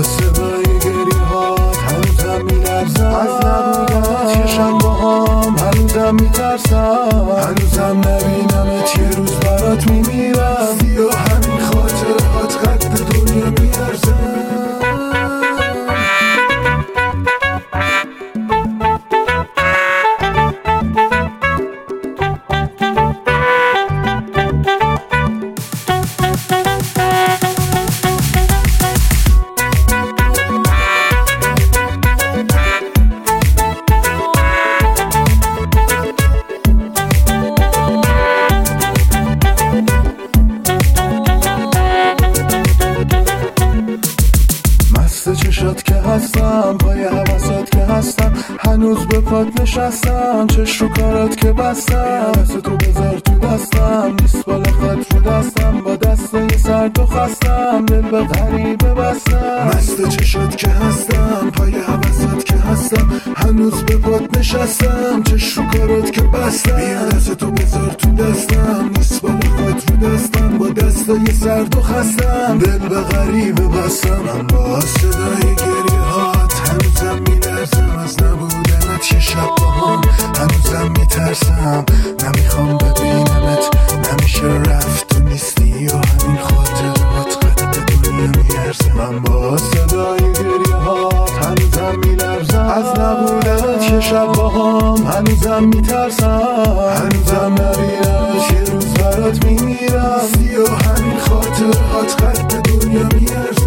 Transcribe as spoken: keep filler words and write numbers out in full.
صدای گریه هات هنوزم میلرزم، از نبودنت یه شب با هم هنوزم میترسم، هنوزم نبینمت یه روز برات میمیرم، سیاه همین خاطرات قد دنیا میارزم. چشات که هستم، پای حواسات که هستم، هنوز به پات نشستم، چش رو کارات که بستم، دست تو بذار تو دستم، نیست بالا خط رو دستم، با دستای سرد و خستم، دل به غریبه بستم. مست چشات که هستم، پای حواسات که هستم، هنوز به پات نشستم، چش رو کارات که بستم، بیا دست تو بذار تو دستم، نیست بالا خط رو دستم، با دستای سرد و خستم، دل به غریبه بستم. من با صدای گریه هات هنوزم میلرزم، از نبودنت یه شب با هم هنوزم میترسم، نمیخوام ببینمت، نمیشه رفت تو نیستی و همین خاطرات قد دنیا میارزم. من با صدای گریه هات هنوزم میلرزم، از نبودنت یه شب با هم هنوزم میترسم، هنوزم نبینمت یه روز برات میمیرم، سیاه همین خاطرات قد دنیا میارزم.